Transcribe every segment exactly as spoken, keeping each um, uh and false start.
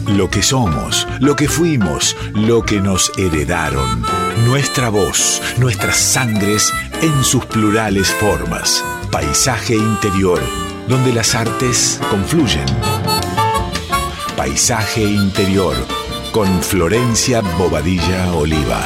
Lo que somos, lo que fuimos, lo que nos heredaron. Nuestra voz, nuestras sangres en sus plurales formas. Paisaje interior, donde las artes confluyen. Paisaje interior, con Florencia Bobadilla Oliva.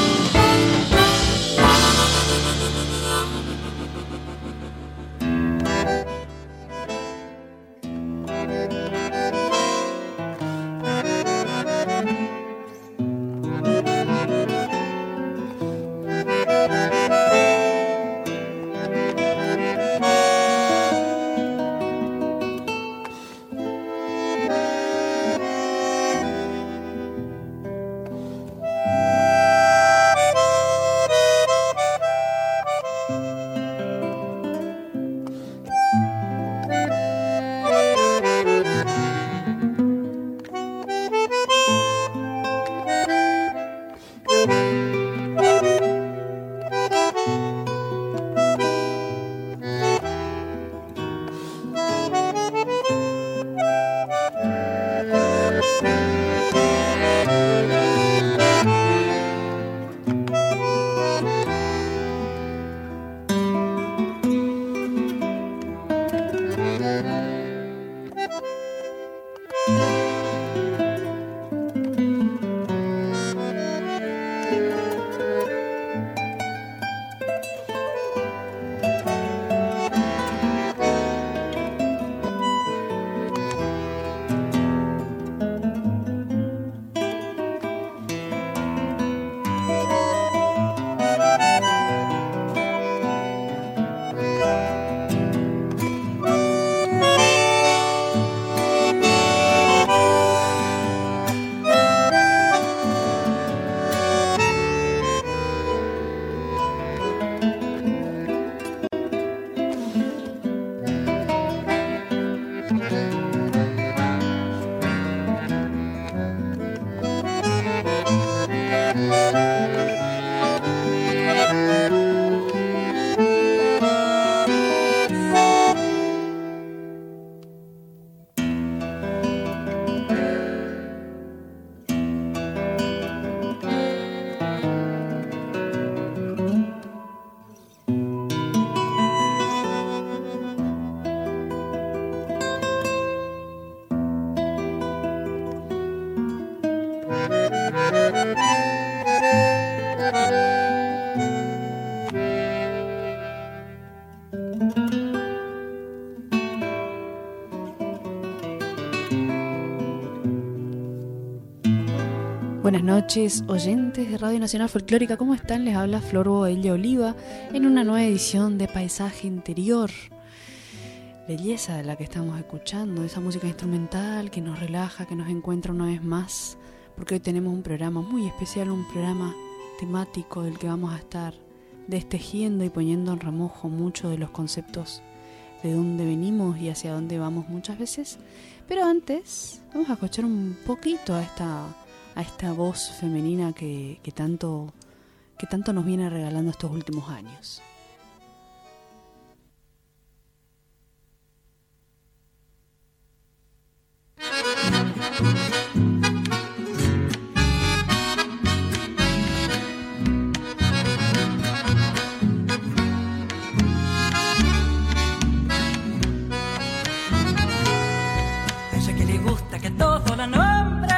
Buenas noches, oyentes de Radio Nacional Folclórica, ¿cómo están? Les habla Flor Bobadilla Oliva en una nueva edición de Paisaje Interior. Belleza de la que estamos escuchando, esa música instrumental que nos relaja, que nos encuentra una vez más, porque hoy tenemos un programa muy especial, un programa temático del que vamos a estar destejiendo y poniendo en remojo muchos de los conceptos de dónde venimos y hacia dónde vamos muchas veces. Pero antes, vamos a escuchar un poquito a esta... a esta voz femenina que, que, tanto, que tanto nos viene regalando estos últimos años. A ella que le gusta que todo la nombren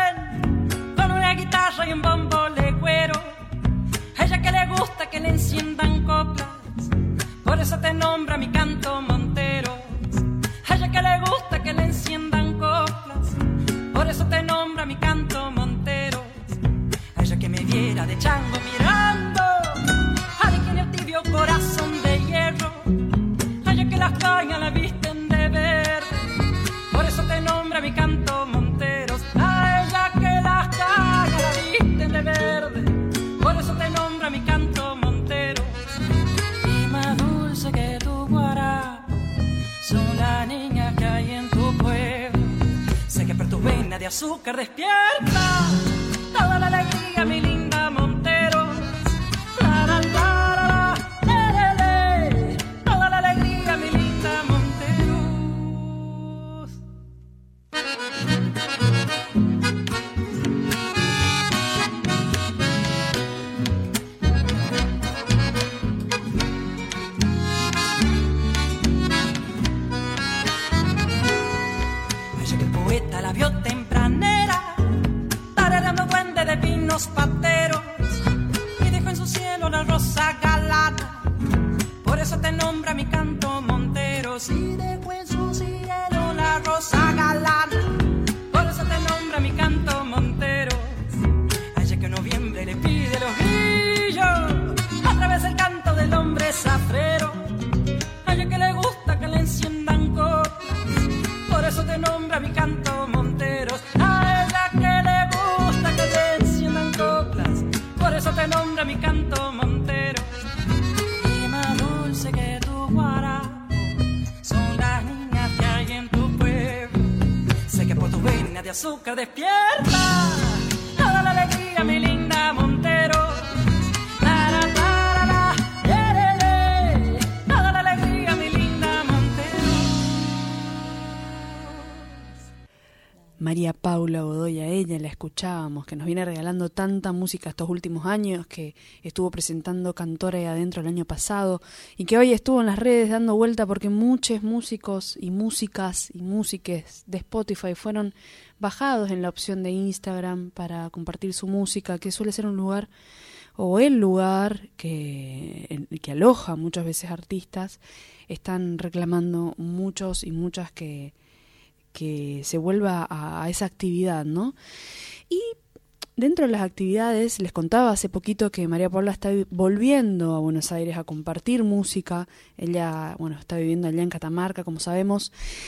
y un bombo legüero, a ella que le gusta que le enciendan coplas, por eso te nombra mi canto Montero. A ella que le gusta que le enciendan coplas, por eso te nombra mi canto Montero. A ella que me viera de chango mirando, a ella que tiene el tibio corazón de hierro, a ella que las cañas la visten de verde, por eso te nombra mi canto Monteros. A ella que las cañas la visten de verde, por eso te nombra mi canto Montero. Y más dulce que tu guarapo son las niñas que hay en tu pueblo. Sé que por tu vena de azúcar despierta toda la alegría, mi linda Montero. La, la, la, la, la, le, le, le. Toda la alegría, mi linda Monteros. ella que el poeta la vio tempranera, tarareando duende de pinos pateros, y dejó en su cielo la rosa galana. Por eso te nombra mi canto Monteros, y dejó en su cielo la rosa galana. Por eso te nombra mi canto Monteros, a ella que en noviembre le pide los grillos a través del canto del hombre zafrero, a ella que le gusta que le enciendan coplas. Por eso te nombra mi canto Monteros, a ella que le gusta que le enciendan coplas. Por eso te nombra mi canto Monteros. Y más dulce que tu guarapo son las niñas que hay en tu pueblo. Sé que por tu vena de azúcar despierta toda la alegría, mi linda Montero. La, la, la, la, la, yeah, yeah, yeah. Toda la alegría, mi linda Montero. María Paula Godoy, a ella la escuchábamos, que nos viene regalando tanta música estos últimos años, que estuvo presentando Cantora ahí adentro el año pasado y que hoy estuvo en las redes dando vuelta porque muchos músicos y músicas y músiques de Spotify fueron bajados en la opción de Instagram para compartir su música, que suele ser un lugar o el lugar que, que aloja muchas veces artistas. Están reclamando muchos y muchas que que se vuelva a, a esa actividad, ¿no? Y dentro de las actividades, les contaba hace poquito que María Paula está volviendo a Buenos Aires a compartir música. Ella, bueno, está viviendo allá en Catamarca, como sabemos.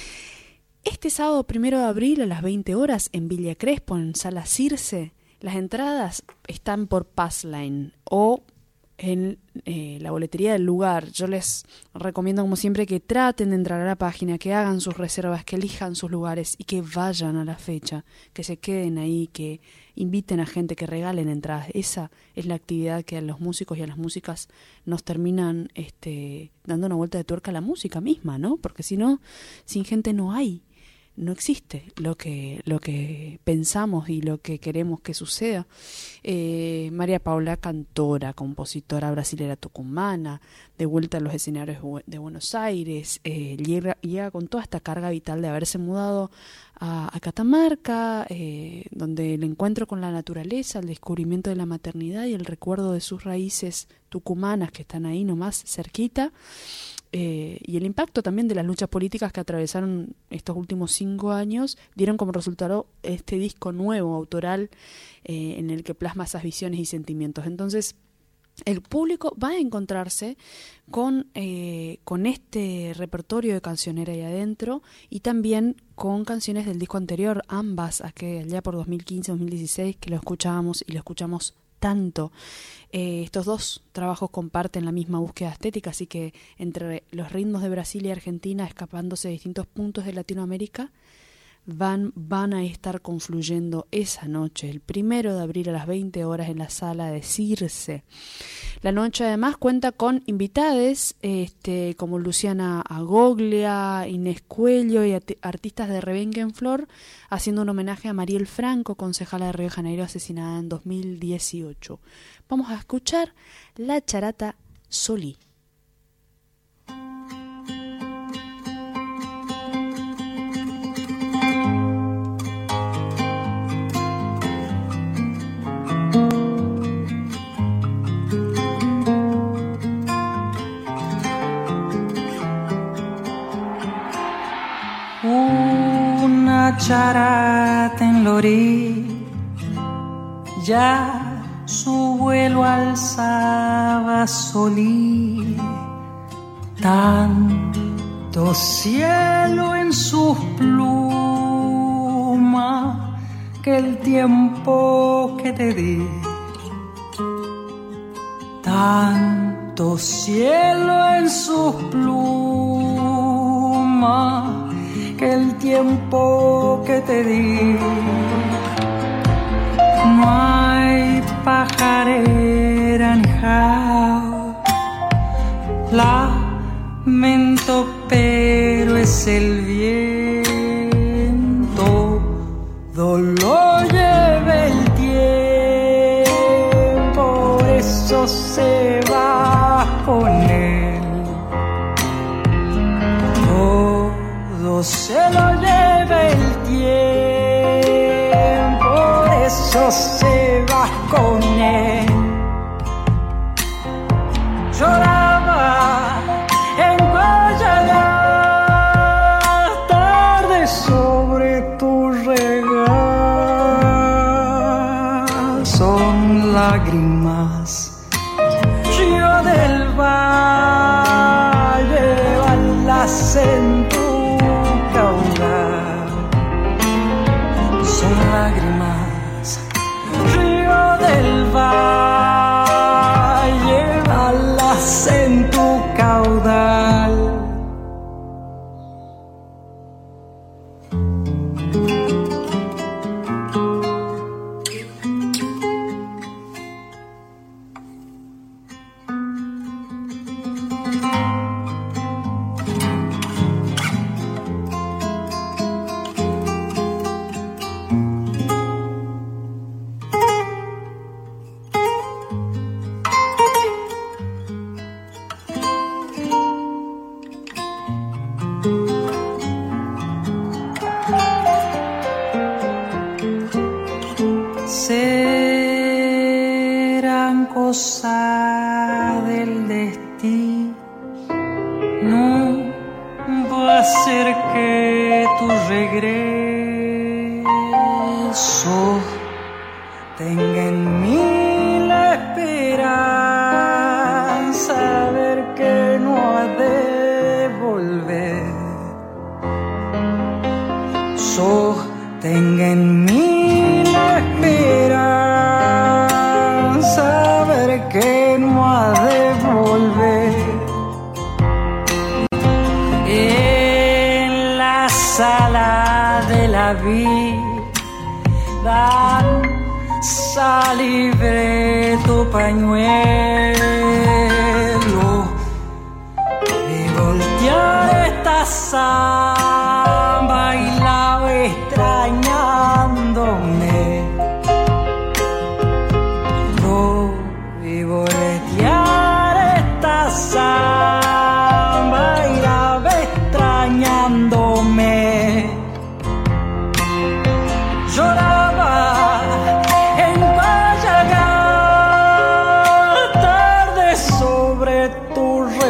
Este sábado primero de abril a las veinte horas en Villa Crespo, en Sala Circe, las entradas están por Passline o en eh, la boletería del lugar. Yo les recomiendo, como siempre, que traten de entrar a la página, que hagan sus reservas, que elijan sus lugares y que vayan a la fecha, que se queden ahí, que inviten a gente, que regalen entradas. Esa es la actividad que a los músicos y a las músicas nos terminan este, dando una vuelta de tuerca a la música misma, ¿no? Porque si no, sin gente no hay. No existe lo que lo que pensamos y lo que queremos que suceda. Eh, María Paula, cantora, compositora brasilera tucumana, de vuelta a los escenarios de Buenos Aires, eh, llega, llega con toda esta carga vital de haberse mudado a, a Catamarca, eh, donde el encuentro con la naturaleza, el descubrimiento de la maternidad y el recuerdo de sus raíces tucumanas que están ahí nomás cerquita. Eh, y el impacto también de las luchas políticas que atravesaron estos últimos cinco años dieron como resultado este disco nuevo, autoral, eh, en el que plasma esas visiones y sentimientos. Entonces, el público va a encontrarse con, eh, con este repertorio de cancionera ahí adentro y también con canciones del disco anterior, ambas, allá por dos mil quince dos mil dieciséis, que lo escuchábamos y lo escuchamos tanto. Eh, estos dos trabajos comparten la misma búsqueda estética, así que entre los ritmos de Brasil y Argentina, escapándose de distintos puntos de Latinoamérica, van, van a estar confluyendo esa noche, el primero de abril a las veinte horas en la Sala de Circe. La noche además cuenta con invitades este, como Luciana Agoglia, Inés Cuello y artistas de Rebenquenflor, haciendo un homenaje a Mariel Franco, concejala de Río de Janeiro, asesinada en dos mil dieciocho. Vamos a escuchar la charata Solí. Una charata en la orilla, su vuelo alzaba Solí, tanto cielo en sus plumas que el tiempo que te di, tanto cielo en sus plumas que el tiempo que te di. No hay pajarera ni jaula, lamento, pero es el viento, dolor lleva el tiempo, por eso se va con él, todo se lo lleva el tiempo. tu regal son lágrimas. Río del valle, balas en tu caudal, son lágrimas. Río del valle, balas en tu caudal. Serán cosas del destino, no va a ser que tu regreso tenga en mí la esperanza, ver que no ha de volver. Sostenga en mí la esperanza, ver que no ha de volver. En la sala de la vida salibre tu pañuelo y voltear esta samba y la extrañándome. Y voltear esta samba y la ve extrañándome. Lloraba en Payagá, tarde sobre tu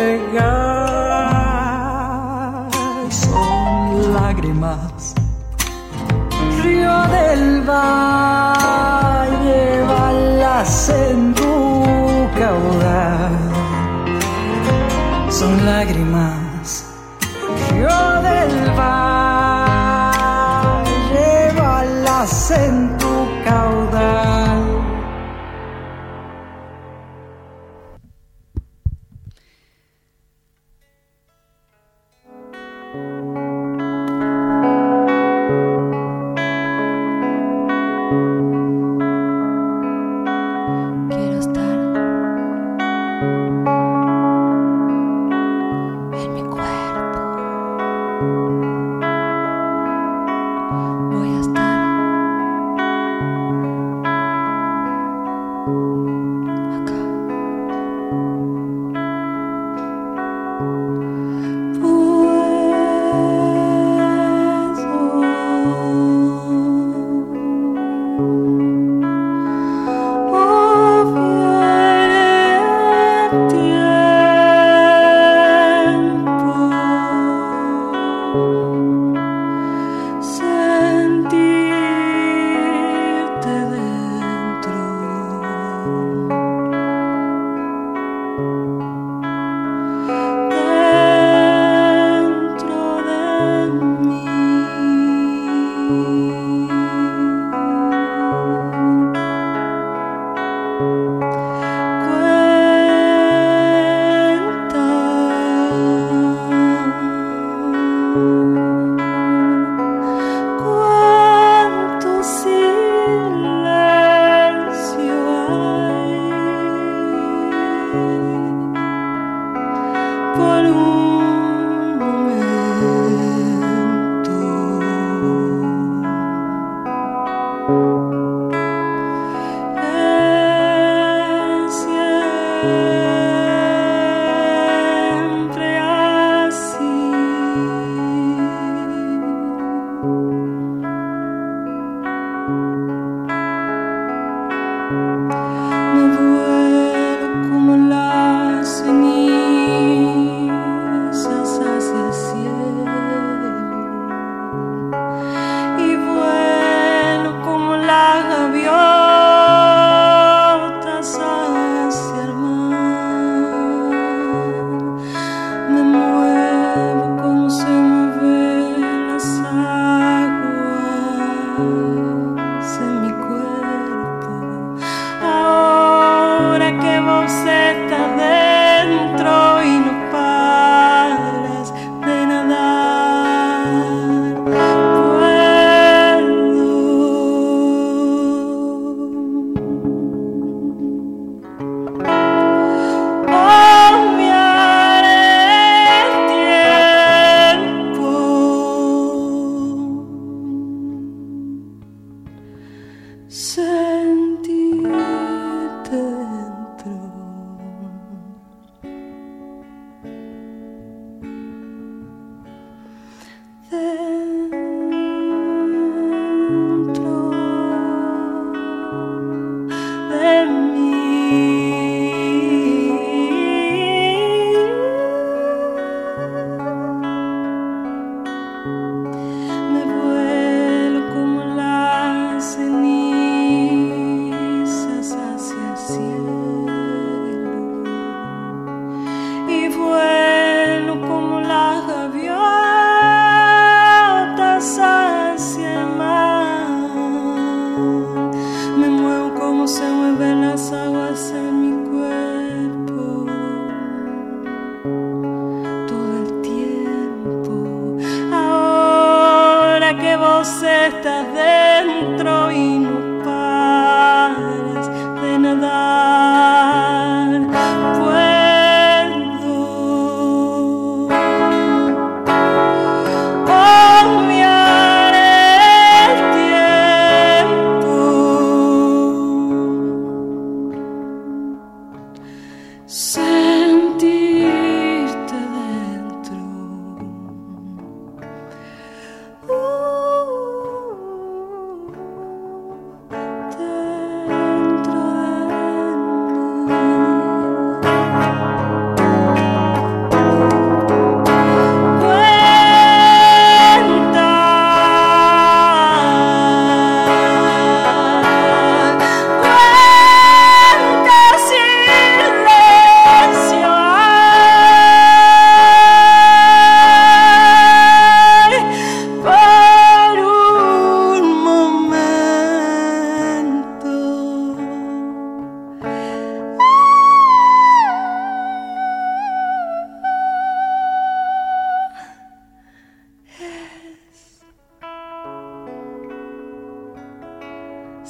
regal, son lágrimas. Río del valle, balas en tu caudal, son lágrimas. Río del valle, balas en tu caudal. Voy a estar en mi cuerpo. Ahora que vos estás dentro y no paras de nadar, puedo obviar el tiempo, sentirte dentro. Dentro de mí. Me vuelo como las cenizas hacia el cielo y vuelo como las gaviotas hacia el mar. Me muevo como se mueven las aguas en mi cuerpo todo el tiempo. Ahora que vos estás dentro y no paras de nadar, puedo obviar el tiempo, sentirte dentro. Uh, dentro de mí. Cuenta, cuenta silencio hay por un momento. Es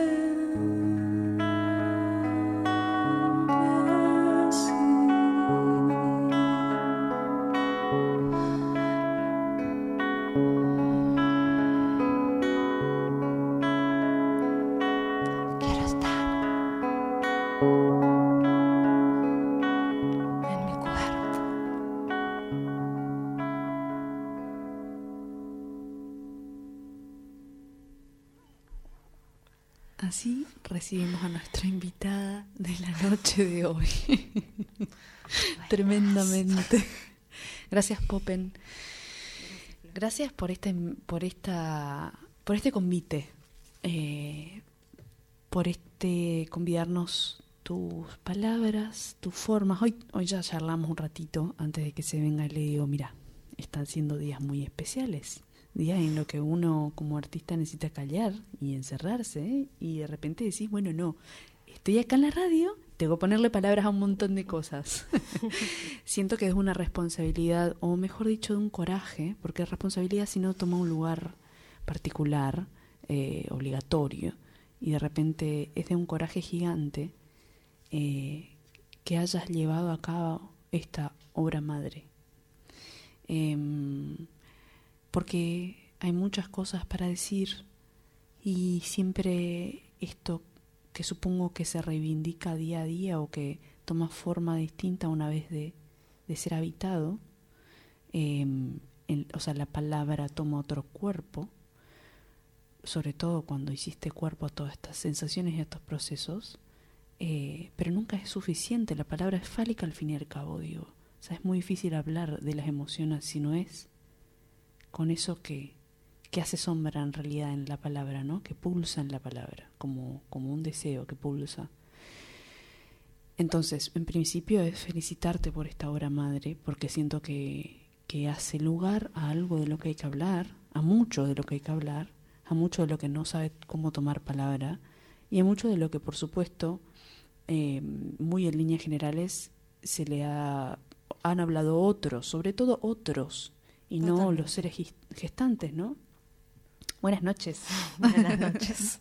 siempre así. Quiero estar en mi cuerpo. Así recibimos a nuestra invitada de la noche de hoy. Tremendamente. Gracias, Popen. Gracias por este, por esta, por este convite, eh, por este convidarnos tus palabras, tus formas. Hoy, hoy ya charlamos un ratito antes de que se venga y le digo, mira, están siendo días muy especiales. Días en los que uno como artista necesita callar y encerrarse, ¿eh? Y de repente decís, bueno, no, estoy acá en la radio, tengo que ponerle palabras a un montón de cosas. Siento que es una responsabilidad, o mejor dicho, de un coraje, porque responsabilidad si no toma un lugar particular, eh, obligatorio, y de repente es de un coraje gigante eh, que hayas llevado a cabo esta obra madre. Eh, porque hay muchas cosas para decir y siempre esto que supongo que se reivindica día a día o que toma forma distinta una vez de, de ser habitado, eh, en, o sea, la palabra toma otro cuerpo, sobre todo cuando hiciste cuerpo a todas estas sensaciones y a estos procesos, eh, pero nunca es suficiente, la palabra es fálica al fin y al cabo, digo. O sea, es muy difícil hablar de las emociones si no es con eso que, que hace sombra en realidad en la palabra, ¿no? Que pulsa en la palabra, como, como un deseo que pulsa. Entonces, en principio es felicitarte por esta obra madre, porque siento que, que hace lugar a algo de lo que hay que hablar, a mucho de lo que hay que hablar, a mucho de lo que no sabe cómo tomar palabra y a mucho de lo que, por supuesto, eh, muy en líneas generales, se le ha, han hablado otros, sobre todo otros, y no Totalmente. los seres gestantes, ¿no? Buenas noches. Buenas noches.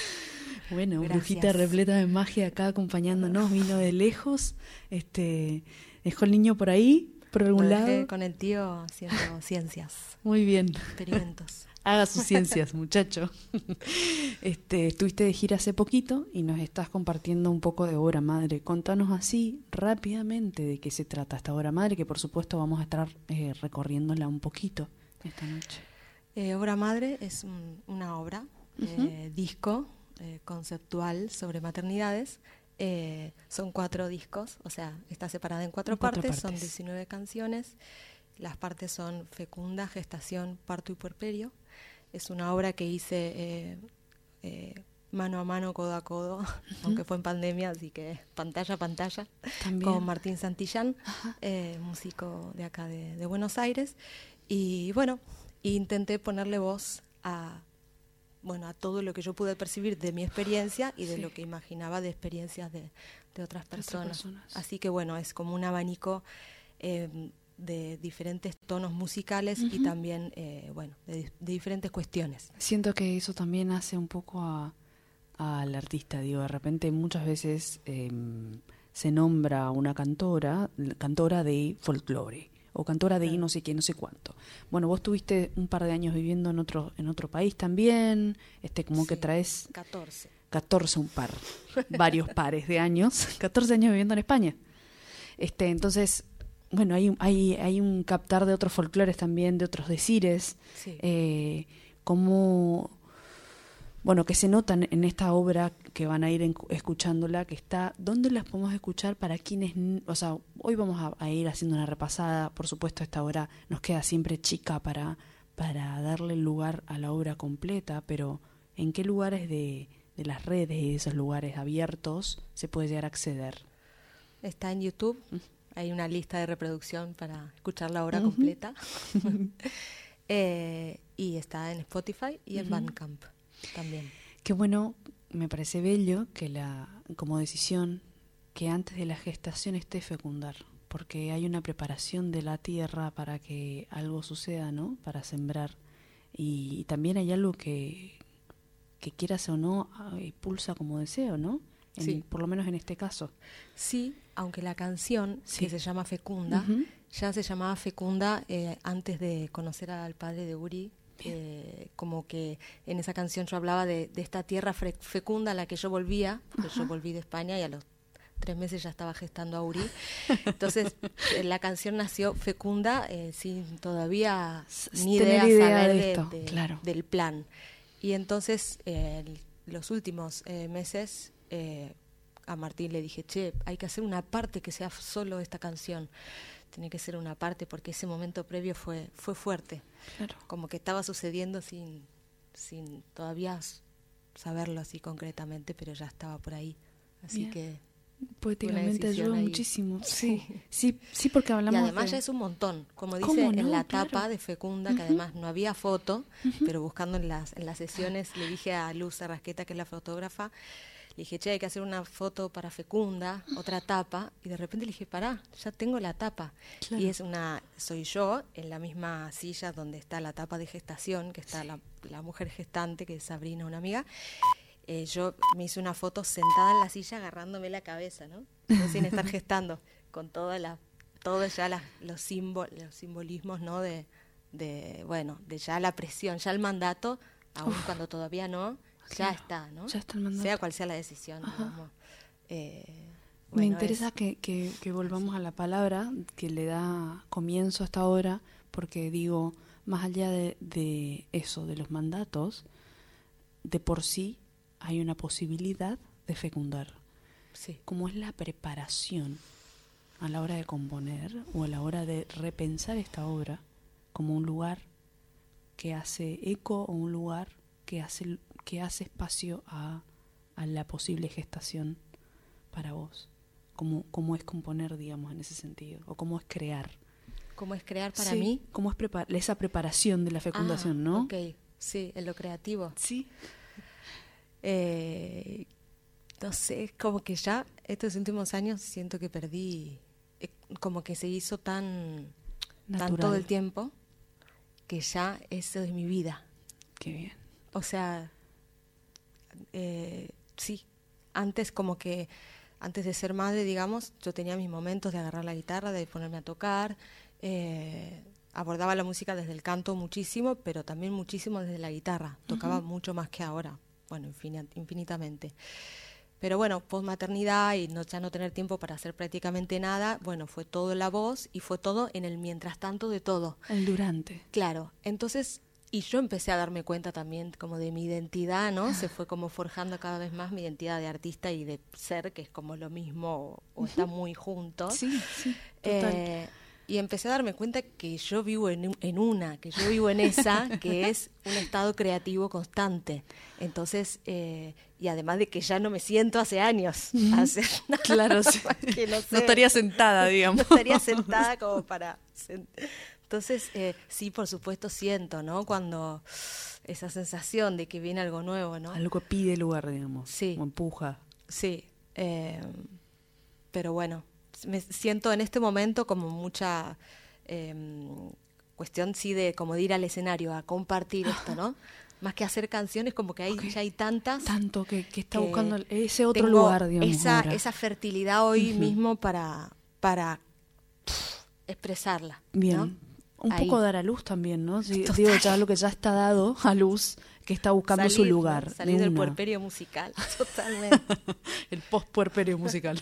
Bueno, Gracias. brujita repleta de magia acá acompañándonos, vino de lejos, este, dejó el niño por ahí, por algún Lo dejé lado. con el tío haciendo ciencias, Muy bien. experimentos. Haga sus ciencias, muchacho. Este, estuviste de gira hace poquito y nos estás compartiendo un poco de Obra Madre. Contanos así rápidamente de qué se trata esta Obra Madre, que por supuesto vamos a estar eh, recorriéndola un poquito esta noche. Eh, Obra Madre es un- una obra, eh, disco eh, conceptual sobre maternidades. Eh, son cuatro discos, o sea, está separada en cuatro, En cuatro partes, son partes. diecinueve canciones. Las partes son fecunda, gestación, parto y puerperio. Es una obra que hice eh, eh, mano a mano, codo a codo, aunque fue en pandemia, así que pantalla a pantalla, También. con Martín Santillán, eh, músico de acá de, de Buenos Aires. Y bueno, intenté ponerle voz a, bueno, a todo lo que yo pude percibir de mi experiencia y de Sí. lo que imaginaba de experiencias de, de otras personas. personas. Así que bueno, es como un abanico eh, de diferentes tonos musicales y Ujú. también, eh, bueno, de, de diferentes cuestiones. Siento que eso también hace un poco a, al artista, digo, de repente muchas veces eh, se nombra una cantora, cantora de folclore, o cantora de Claro. no sé qué, no sé cuánto. Bueno, vos tuviste un par de años viviendo en otro, en otro país también, este como que Sí, traes catorce. catorce, un par, varios pares de años, catorce años viviendo en España. Este, entonces, bueno, hay, hay, hay un captar de otros folclores también, de otros decires, Sí. eh, como, bueno, que se notan en esta obra que van a ir en- escuchándola, que está, ¿dónde las podemos escuchar para quienes, n- o sea, hoy vamos a, a ir haciendo una repasada, por supuesto esta hora nos queda siempre chica para, para darle lugar a la obra completa, pero ¿en qué lugares de, de las redes y de esos lugares abiertos se puede llegar a acceder? Está en YouTube, hay una lista de reproducción para escuchar la obra Ujú. completa. Eh, y está en Spotify y en Ujú. Bandcamp también. Qué bueno, me parece bello que la, como decisión, que antes de la gestación esté fecundar, porque hay una preparación de la tierra para que algo suceda, ¿no? Para sembrar. Y, también hay algo que, que quieras o no, ah, pulsa como deseo, ¿no? En- Sí. Por lo menos en este caso. Sí, aunque la canción, Sí. que se llama Fecunda, Ujú. ya se llamaba Fecunda eh, antes de conocer al padre de Uri. Eh, como que en esa canción yo hablaba de, de esta tierra fre- fecunda a la que yo volvía, porque yo volví de España y a los tres meses ya estaba gestando a Uri. Entonces eh, la canción nació fecunda eh, sin todavía S- ni tener idea, idea saber de de- esto, de- claro. del plan. Y entonces eh, el- los últimos eh, meses eh, a Martín le dije, che, hay que hacer una parte que sea solo esta canción. Tiene que ser una parte porque ese momento previo fue, fue fuerte. Claro. Como que estaba sucediendo sin, sin todavía s- saberlo así concretamente, pero ya estaba por ahí. Así Bien. que... Poéticamente decisión ayuda ahí. muchísimo. Sí, Sí. sí, sí, porque Y hablamos además de... ya es un montón, como dice ¿Cómo en no? la Claro. tapa de Fecunda, que además no había foto, pero buscando en las, en las sesiones le dije a Luz Arrasqueta, que es la fotógrafa, le dije, che, hay que hacer una foto para Fecunda, otra tapa, y de repente le dije, pará, ya tengo la tapa. Claro. Y es una, soy yo, en la misma silla donde está la tapa de gestación, que está la, la mujer gestante, que es Sabrina, una amiga. Eh, yo me hice una foto sentada en la silla agarrándome la cabeza, ¿no? Yo sin estar gestando, con toda la, todos ya las, los, símbol, los simbolismos, ¿no? De, de, bueno, de ya la presión, ya el mandato, aun Uf. cuando todavía no, ya Claro, está, ¿no? ya está el mandato. Sea cual sea la decisión, Ajá. digamos. Eh, Me bueno, interesa es- que, que, que volvamos a la palabra que le da comienzo a esta obra, porque digo, más allá de, de eso, de los mandatos, de por sí hay una posibilidad de fecundar. sí, Como es la preparación a la hora de componer o a la hora de repensar esta obra como un lugar que hace eco o un lugar que hace, que hace espacio a, a la posible gestación para vos. Cómo, cómo es componer, digamos, en ese sentido, o cómo es crear. ¿cómo es crear para Sí, mí? cómo es prepar esa preparación de la fecundación, Ah, ¿no? ok. Sí, en lo creativo. Sí. Eh, no sé, es como que ya estos últimos años siento que perdí, eh, como que se hizo tan, tan todo el tiempo, que ya eso es mi vida. Qué bien. O sea, eh, sí, antes como que, antes de ser madre, digamos, yo tenía mis momentos de agarrar la guitarra, de ponerme a tocar, eh, abordaba la música desde el canto muchísimo, pero también muchísimo desde la guitarra, tocaba uh-huh. mucho más que ahora, bueno, infin- infinitamente. Pero bueno, posmaternidad y no, ya no tener tiempo para hacer prácticamente nada, bueno, fue todo la voz y fue todo en el mientras tanto de todo. El durante. Claro, entonces, y yo empecé a darme cuenta también como de mi identidad, ¿no? Se fue como forjando cada vez más mi identidad de artista y de ser, que es como lo mismo o uh-huh. está muy juntos. Sí, sí, total. Eh, y empecé a darme cuenta que yo vivo en, en una, que yo vivo en esa, que es un estado creativo constante. Entonces, eh, y además de que ya no me siento hace años mm. a hacer nada. Claro, sí. Que no, sé, no estaría sentada, digamos. No estaría sentada como para... Entonces, eh, sí, por supuesto siento, ¿no? Cuando esa sensación de que viene algo nuevo, ¿no? Algo que pide lugar, digamos. Sí. O empuja. Sí. Eh, pero bueno, me siento en este momento como mucha eh, cuestión, sí, de como de ir al escenario a compartir esto, ¿no? Más que hacer canciones, como que hay, okay. ya hay tantas. Tanto que, que está que buscando ese otro lugar, digamos. Esa, esa fertilidad hoy uh-huh. mismo para, para pff, expresarla. Bien. ¿no? Un Ahí. poco dar a luz también, ¿no? Si, digo, ya lo que ya está dado a luz, que está buscando salir, su lugar. ¿no? Salir de del una. puerperio musical, totalmente. El post-puerperio musical.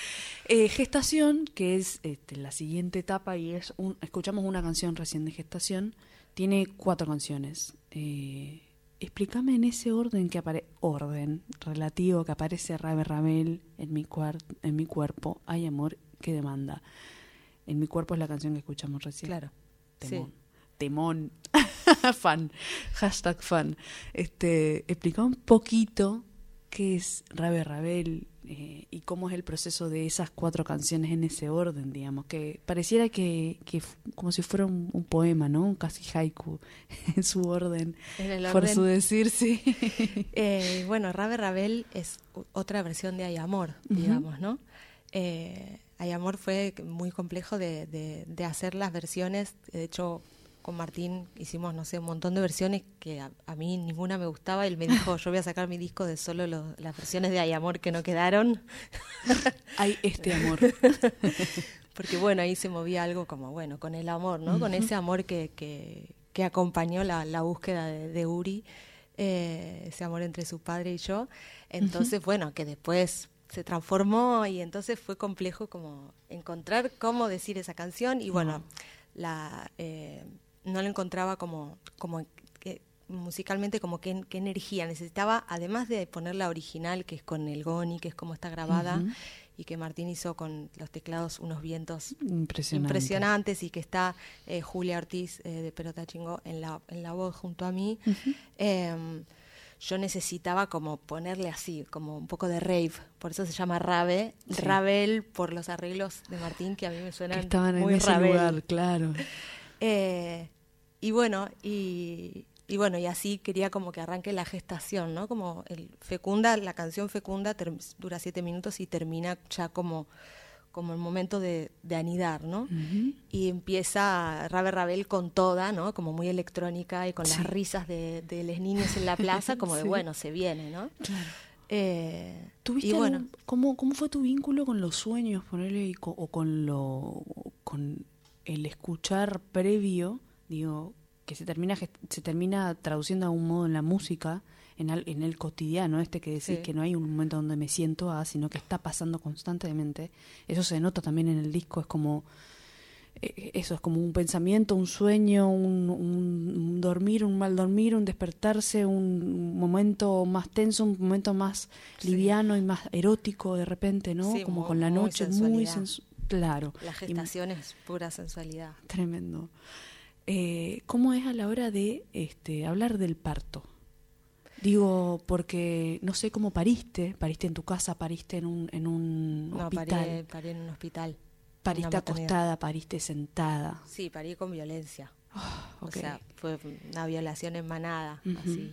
eh, Gestación, que es este, la siguiente etapa, y es un, escuchamos una canción recién de Gestación, tiene cuatro canciones. Eh, explícame en ese orden que aparece, orden relativo que aparece Rabe Rabel, en mi, cuar- en mi cuerpo, hay amor que demanda. En mi cuerpo es la canción que escuchamos recién. Claro. Temón. Sí. Temón. Fan. Hashtag fan. Este, explica un poquito qué es Rabe Rabel eh, y cómo es el proceso de esas cuatro canciones en ese orden, digamos. Que pareciera que, que como si fuera un, un poema, ¿no? Casi haiku en su orden. En el orden. Por su decir, sí. eh, bueno, Rabe Rabel es otra versión de Hay Amor, digamos, uh-huh. ¿no? Eh, Hay Amor fue muy complejo de, de, de hacer las versiones. De hecho, con Martín hicimos, no sé, un montón de versiones que a, a mí ninguna me gustaba. Él me dijo, yo voy a sacar mi disco de solo los, las versiones de Hay Amor que no quedaron. Hay este amor. Porque bueno, ahí se movía algo como, bueno, con el amor, ¿no? Uh-huh. Con ese amor que, que, que acompañó la, la búsqueda de, de Uri, eh, ese amor entre su padre y yo. Entonces, uh-huh. bueno, que después se transformó y entonces fue complejo como encontrar cómo decir esa canción y bueno, uh-huh. la eh, no la encontraba como como que, musicalmente como qué que energía necesitaba, además de poner la original que es con el Goni, que es como está grabada uh-huh. y que Martín hizo con los teclados unos vientos Impresionante. impresionantes y que está eh, Julia Ortiz eh, de Pelota Chingó en la en la voz junto a mí. Uh-huh. eh, yo necesitaba como ponerle así, como un poco de rave, por eso se llama Rabe, sí. Rabel, por los arreglos de Martín, que a mí me suenan que estaban muy en ese Rabel. Lugar, claro. Eh, y bueno, y, y bueno, y así quería como que arranque la gestación, ¿no? Como el fecunda, la canción fecunda ter, dura siete minutos y termina ya como como el momento de, de anidar, ¿no? Uh-huh. Y empieza Rabe Rabel con toda, ¿no? Como muy electrónica y con sí. las risas de, de los niños en la plaza, como sí. de, bueno, se viene, ¿no? Claro. Eh, ¿Tuviste y bueno, algún, ¿cómo, ¿Cómo fue tu vínculo con los sueños, ponerle, y con, o con, lo, con el escuchar previo, digo, que se termina se termina traduciendo de algún modo en la música, en el, en el cotidiano, este que decís sí. que no hay un momento donde me siento a, sino que está pasando constantemente. Eso se nota también en el disco, es como eh, eso, es como un pensamiento, un sueño, un, un, un dormir, un mal dormir, un despertarse, un momento más tenso, un momento más sí. liviano y más erótico de repente, ¿no? Sí, como muy, con la noche, muy, muy sensual. Claro. La gestación y, es pura sensualidad. Tremendo. Eh, ¿Cómo es a la hora de este, hablar del parto? Digo, porque no sé cómo pariste, pariste en tu casa, pariste en un, en un no, hospital. Paré, paré en un hospital. Pariste acostada, pariste sentada. Sí, parí con violencia. Oh. okay. O sea, fue una violación en manada, uh-huh. así.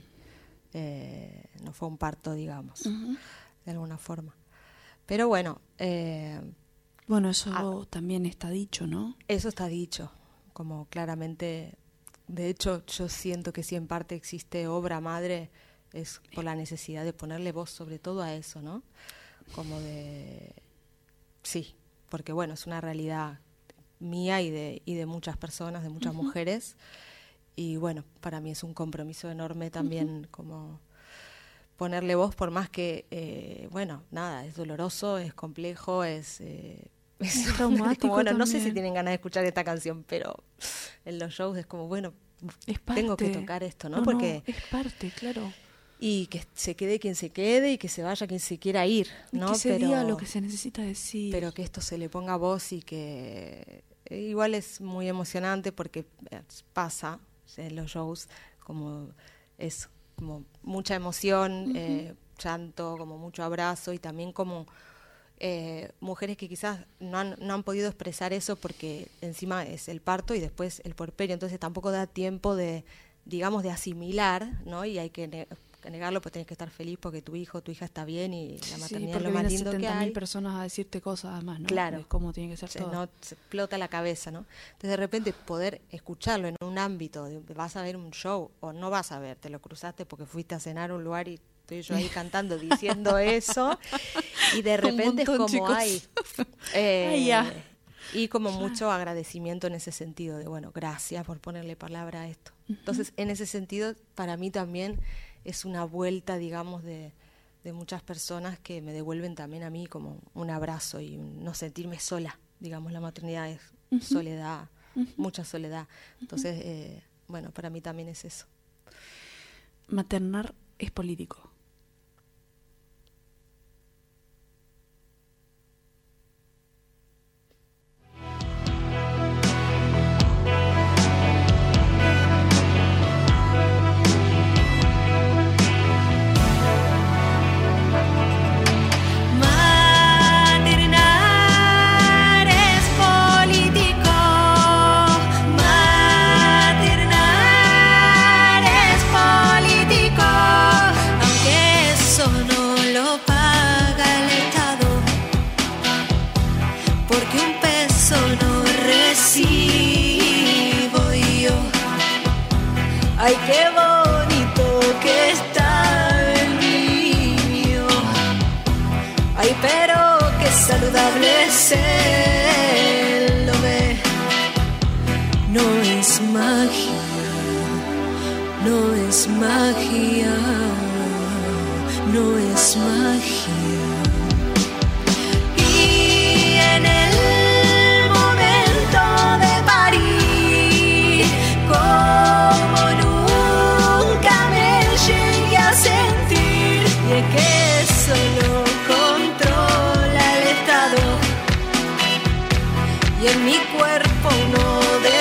Eh, no fue un parto, digamos, uh-huh. de alguna forma. Pero bueno... Eh, bueno, eso a, también está dicho, ¿no? Eso está dicho, como claramente... De hecho, yo siento que si en parte existe obra madre, es por la necesidad de ponerle voz sobre todo a eso, ¿no? Como de... Sí, porque bueno, es una realidad mía y de, y de muchas personas, de muchas uh-huh. mujeres. Y bueno, para mí es un compromiso enorme también uh-huh. como ponerle voz, por más que, eh, bueno, nada, es doloroso, es complejo, es... Eh, Es traumático como, bueno, también. No sé si tienen ganas de escuchar esta canción, pero en los shows es como, bueno, es parte. Tengo que tocar esto, ¿no? no Porque no, es parte, claro. Y que se quede quien se quede y que se vaya quien se quiera ir, ¿no? Y que se pero, diga lo que se necesita decir. Pero que esto se le ponga voz y que... Igual es muy emocionante porque pasa en los shows como eso, como mucha emoción, uh-huh. eh, llanto, como mucho abrazo y también como... Eh, mujeres que quizás no han, no han podido expresar eso porque encima es el parto y después el puerperio, entonces tampoco da tiempo de, digamos, de asimilar, ¿no? Y hay que, ne- que negarlo, pues tenés que estar feliz porque tu hijo, tu hija está bien y la maternidad sí, es lo más lindo que hay. setenta mil personas a decirte cosas además, ¿no? Claro. De cómo tiene que ser se, todo. No, se explota la cabeza, ¿no? Entonces de repente poder escucharlo en un ámbito, de, vas a ver un show o no vas a ver, te lo cruzaste porque fuiste a cenar a un lugar y estoy yo ahí cantando, diciendo eso, y de repente es como chicos. hay eh, Ay, ya. y como mucho agradecimiento en ese sentido de, bueno, gracias por ponerle palabra a esto. Uh-huh. Entonces, en ese sentido, para mí también es una vuelta, digamos, de, de muchas personas que me devuelven también a mí como un abrazo y un, no sentirme sola, digamos, la maternidad es uh-huh. soledad, uh-huh. mucha soledad. Entonces, eh, bueno, para mí también es eso. Maternar es político. Ay, qué bonito que está el niño. Ay, pero qué saludable se lo ve. No es magia, no es magia, no es magia. Y en el momento de parir, como nunca me llegué a sentir, y es que solo controla el estado, y en mi cuerpo no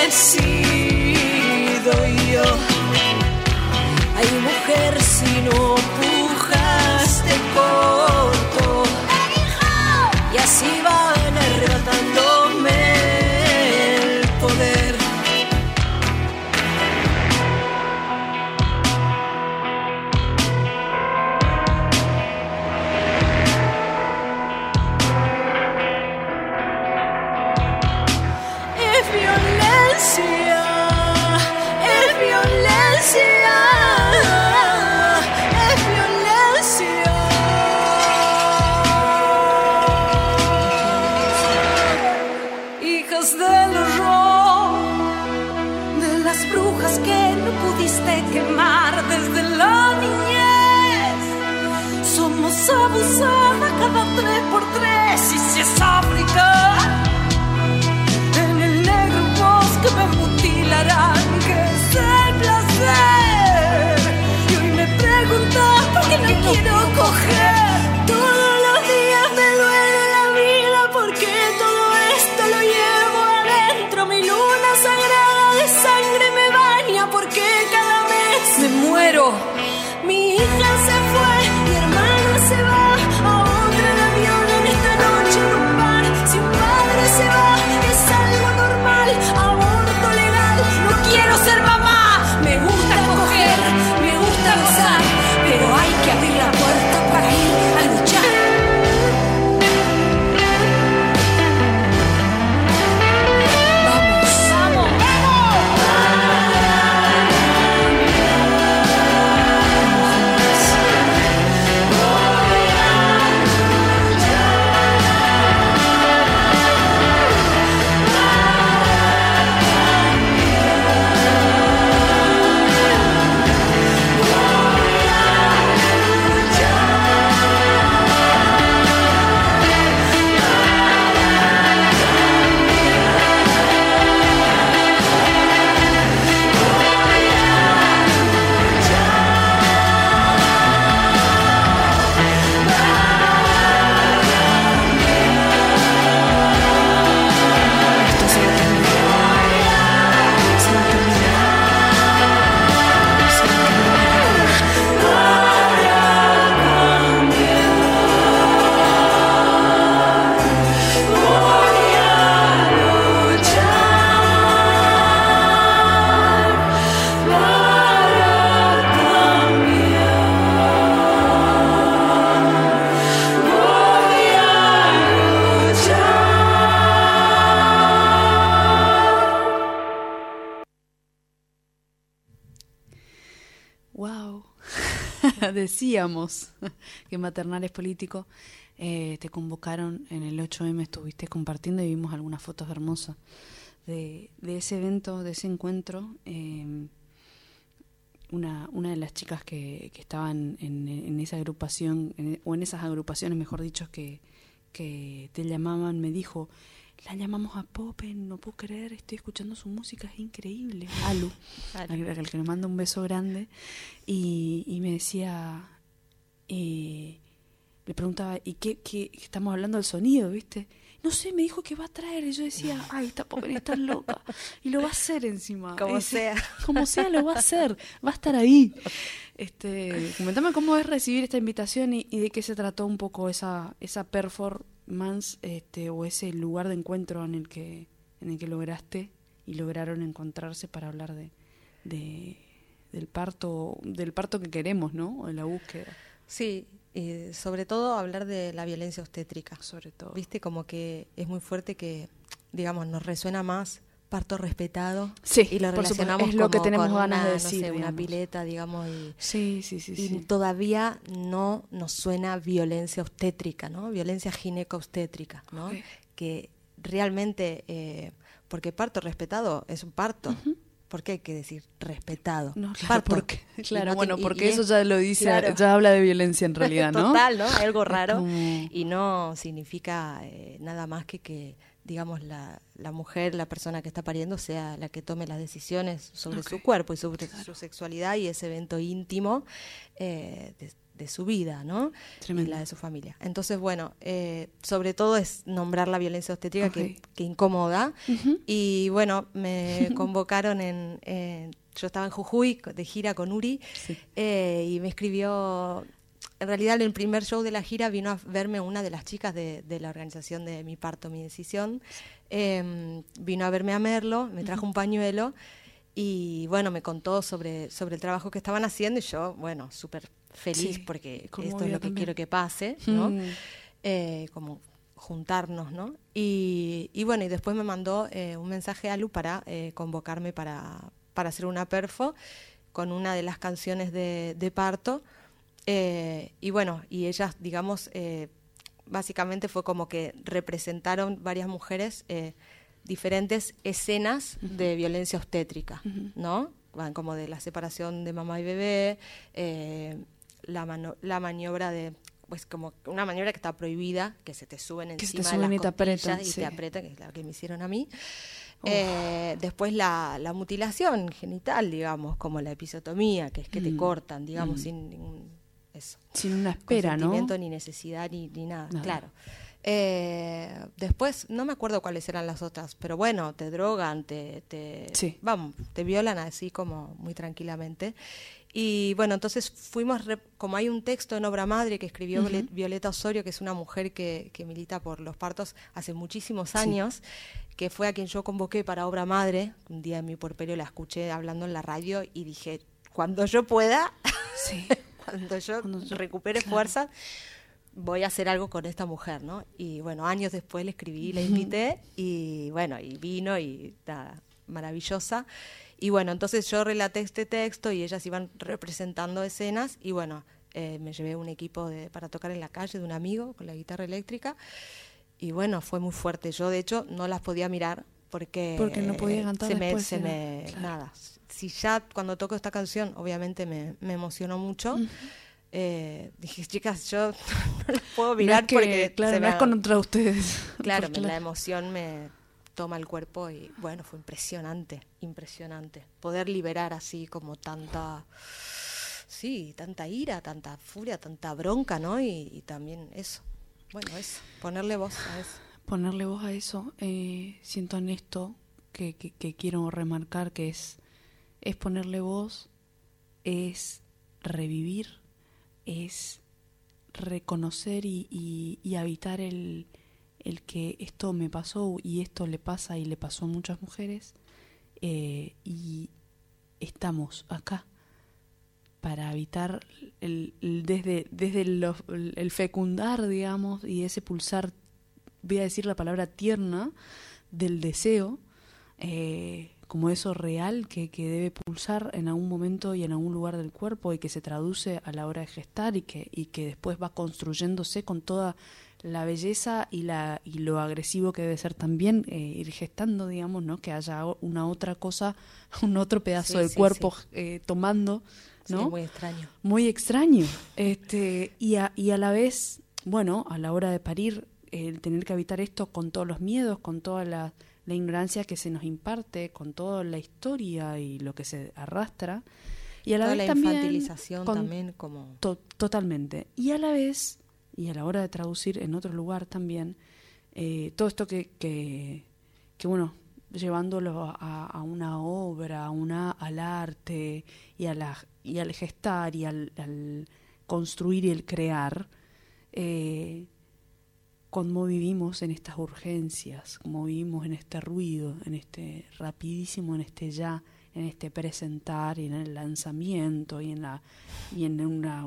decido yo. Ay, mujer, si no pujas te corto, y así van arrebatándome el poder. Es violencia, es violencia, es violencia. Hijas del horror, de las brujas que no pudiste quemar desde la niñez. Somos abusadas cada tres por tres, y si es África, en el negro bosque me mutilarán, que es el placer. Y hoy me preguntas por qué no quiero coger. Todos los días me duele la vida porque todo esto lo llevo adentro. Mi luna sagrada de sangre me baña porque cada vez me muero. Mi hija se fue, mi hermana se va, a otra la violan esta noche en un bar. Si un padre se va, es algo normal, aborto legal, no quiero ser mamá. decíamos que Maternal es político. Eh, te convocaron en el ocho eme, estuviste compartiendo y vimos algunas fotos hermosas de, de ese evento, de ese encuentro. Eh, una, una de las chicas que, que estaban en, en esa agrupación, en, o en esas agrupaciones, mejor dicho, que, que te llamaban, me dijo: la llamamos a Popen, no puedo creer, estoy escuchando su música, es increíble. Alu, al, al que le mando un beso grande. Y, y me decía, eh, le preguntaba, ¿y qué, qué? Estamos hablando del sonido, ¿viste? No sé, me dijo que va a traer. Y yo decía, ay, esta Popen está loca. Y lo va a hacer encima. Como Ese, sea. Como sea, lo va a hacer. Va a estar ahí. Este, comentame cómo es recibir esta invitación y, y de qué se trató un poco esa, esa performance, este, o ese lugar de encuentro en el que, en el que lograste y lograron encontrarse para hablar de, de del parto, del parto que queremos, ¿no? O de la búsqueda. Sí, y sobre todo hablar de la violencia obstétrica. Sobre todo. Viste, como que es muy fuerte que, digamos, nos resuena más parto respetado. Sí, y lo por relacionamos supuesto, es lo que como tenemos con ganas una, de no decir, sé, una digamos. pileta, digamos, y, Sí, sí, sí. y sí. todavía no nos suena violencia obstétrica, ¿no? Violencia gineco-obstétrica, ¿no? Okay. Que realmente, eh, porque parto respetado es un parto. Uh-huh. ¿Por qué hay que decir respetado? No, claro, parto. porque, claro, no bueno, tiene- y- porque y eso es- ya lo dice, claro. ya habla de violencia en realidad, ¿no? Total, ¿no? Algo raro. como- Y no significa eh, nada más que que, digamos, la, la mujer, la persona que está pariendo, sea la que tome las decisiones sobre Ok. su cuerpo y sobre su sexualidad y ese evento íntimo eh, de, de su vida, ¿no? Tremendo. Y la de su familia. Entonces, bueno, eh, sobre todo es nombrar la violencia obstétrica Ok. que, que incomoda. Ujú. Y bueno, me convocaron en, en- yo estaba en Jujuy de gira con Uri, Sí. eh, y me escribió, en realidad en el primer show de la gira vino a verme una de las chicas de, de la organización de Mi Parto, Mi Decisión, eh, vino a verme a Merlo, me trajo un pañuelo y bueno, me contó sobre, sobre el trabajo que estaban haciendo y yo, bueno, súper feliz Sí, porque conmovida esto es lo que también. quiero que pase, ¿no? Mm. Eh, como juntarnos, ¿no? Y, y bueno, y después me mandó eh, un mensaje a Lu para eh, convocarme para, para hacer una perfo con una de las canciones de, de parto. Eh, y bueno, y ellas, digamos, eh, básicamente fue como que representaron varias mujeres eh, diferentes escenas uh-huh. de violencia obstétrica, uh-huh. ¿no? Van como de la separación de mamá y bebé, eh, la, mano, la maniobra de, pues como una maniobra que está prohibida, que se te suben encima te suben de y las te costillas apretan, y sí. te apretan, que es la que me hicieron a mí. Eh, después la, la mutilación genital, digamos, como la episiotomía, que es que mm. te cortan, digamos, mm. sin ningún eso. Sin una espera, consentimiento, ¿no? ni necesidad, ni, ni nada, nada. Claro. Eh, después, no me acuerdo cuáles eran las otras, pero bueno, te drogan, te, te sí. vamos, te violan así como muy tranquilamente. Y bueno, entonces fuimos, re, como hay un texto en Obra Madre que escribió uh-huh. Violeta Osorio, que es una mujer que, que milita por los partos hace muchísimos años, sí. que fue a quien yo convoqué para Obra Madre. Un día en mi puerperio la escuché hablando en la radio y dije, cuando yo pueda, sí. cuando yo cuando yo, recupere claro. fuerza, voy a hacer algo con esta mujer, ¿no? Y bueno, años después le escribí, la invité y bueno, y vino y nada, maravillosa. Y bueno, entonces yo relaté este texto y ellas iban representando escenas y bueno, eh, me llevé un equipo de, para tocar en la calle de un amigo con la guitarra eléctrica y bueno, fue muy fuerte. Yo de hecho no las podía mirar porque, porque no podía cantar se después, me, se era, me claro. nada. Si ya cuando toco esta canción obviamente me, me emocionó mucho. Uh-huh. Eh, dije, chicas, yo no las puedo mirar no es que, porque claro, se no me es contra ustedes. Claro, porque la la... emoción me toma el cuerpo y bueno, fue impresionante, impresionante. Poder liberar así como tanta, sí, tanta ira, tanta furia, tanta bronca, ¿no? Y, y también eso, bueno, eso, ponerle voz a eso. Ponerle voz a eso, eh, siento en esto que, que, que quiero remarcar que es, es ponerle voz, es revivir, es reconocer y, y, y habitar el, el que esto me pasó y esto le pasa y le pasó a muchas mujeres eh, y estamos acá para habitar el, el, desde, desde el, el fecundar, digamos, y ese pulsar, voy a decir la palabra tierna, del deseo, eh, como eso real que, que debe pulsar en algún momento y en algún lugar del cuerpo y que se traduce a la hora de gestar y que, y que después va construyéndose con toda la belleza y la y lo agresivo que debe ser también eh, ir gestando, digamos, ¿no? Que haya una otra cosa, un otro pedazo Sí, del sí, cuerpo sí. Eh, tomando, ¿no? Sí, muy extraño. Muy extraño. Este, y, a, y a la vez, bueno, a la hora de parir, el tener que habitar esto con todos los miedos, con toda la, la ignorancia que se nos imparte, con toda la historia y lo que se arrastra. Y a la Toda vez la también infantilización con- también como... To- totalmente. Y a la vez, y a la hora de traducir en otro lugar también, eh, todo esto que, que, que, bueno, llevándolo a, a una obra, a una, al arte y, a la, y al gestar y al, al construir y el crear, eh, cómo vivimos en estas urgencias, cómo vivimos en este ruido, en este rapidísimo, en este ya, en este presentar y en el lanzamiento y en la y en una,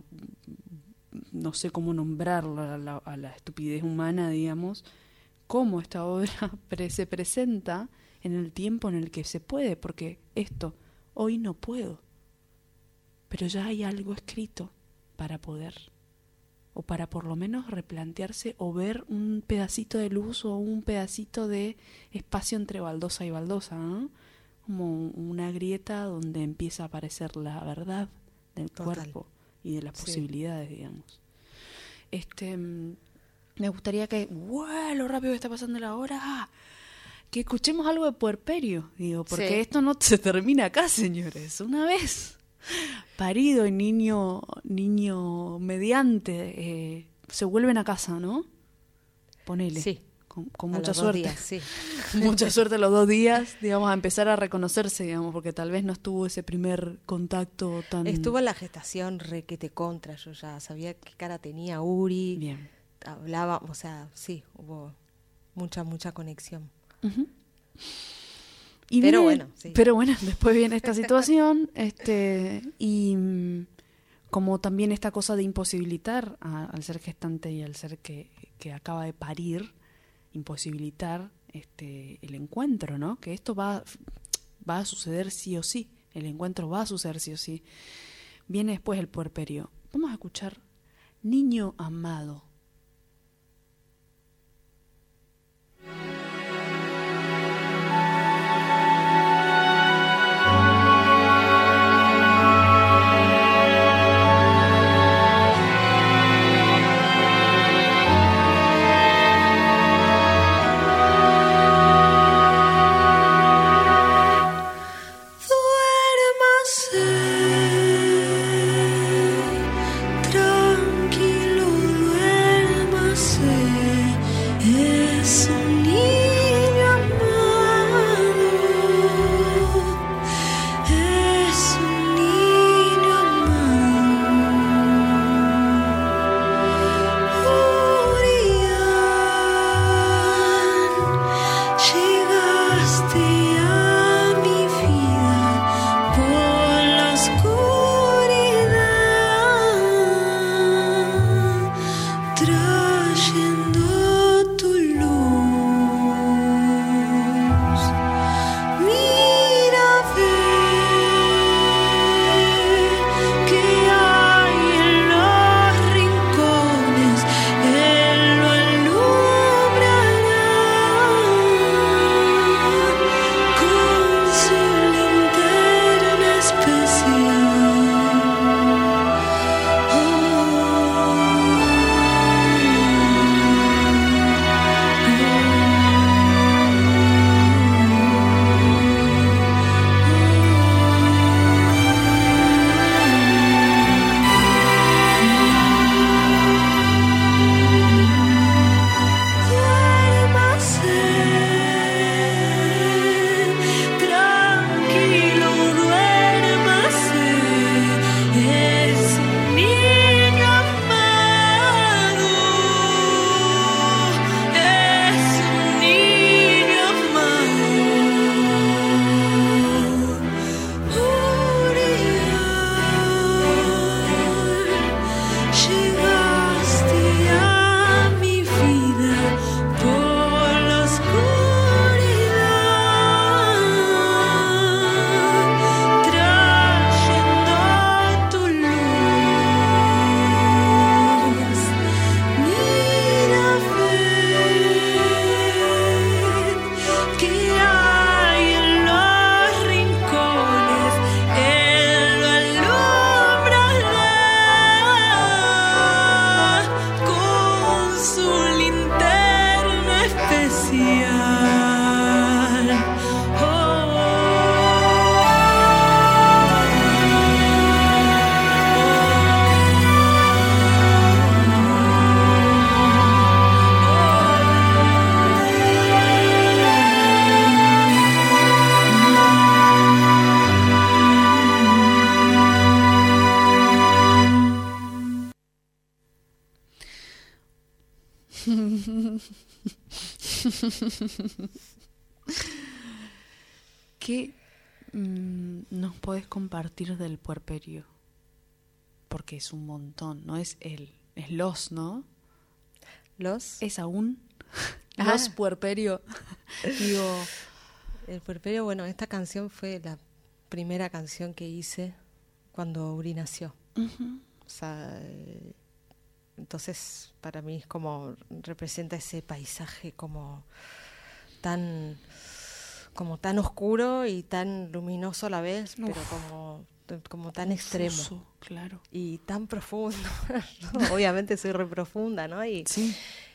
no sé cómo nombrarla, a la, a la estupidez humana, digamos, cómo esta obra pre- se presenta en el tiempo en el que se puede, porque esto, hoy no puedo, pero ya hay algo escrito para poder, o para por lo menos replantearse o ver un pedacito de luz o un pedacito de espacio entre baldosa y baldosa, ¿no? Como una grieta donde empieza a aparecer la verdad del Total. cuerpo y de las Sí. posibilidades, digamos. Este, mm, me gustaría que, ¡guau! Lo rápido que está pasando la hora, que escuchemos algo de puerperio, digo, porque Sí. esto no se termina acá, señores. Una vez parido y niño, niño mediante, eh, se vuelven a casa, ¿no? Ponele. Sí. Con, con A mucha los dos suerte. días, sí. Mucha suerte los dos días, digamos, a empezar a reconocerse, digamos, porque tal vez no estuvo ese primer contacto tan... Estuvo en la gestación requete contra, yo ya sabía qué cara tenía Uri, Bien. hablaba, o sea, sí, hubo mucha, mucha conexión. Ujú. Y Pero viene- bueno, sí. Pero bueno, después viene esta situación, este, y mm, como también esta cosa de imposibilitar a- al ser gestante y al ser que, que acaba de parir, imposibilitar este el encuentro, ¿no? Que esto va, va a suceder sí o sí, el encuentro va a suceder sí o sí. Viene después el puerperio. Vamos a escuchar Niño Amado. Duérmase, tranquilo, duérmase. ¿Qué mm, nos podés compartir del puerperio? Porque es un montón, no es él, es los, ¿no? Los. Es aún Ah. los puerperio. Digo, El puerperio, bueno, esta canción fue la primera canción que hice cuando Uri nació. uh-huh. O sea, eh, entonces para mí es como, representa ese paisaje como tan, como tan oscuro y tan luminoso a la vez, Uf. pero como, como tan extremo. Confuso, claro. Y tan profundo, ¿no? Obviamente soy re profunda, ¿no? Y, Sí.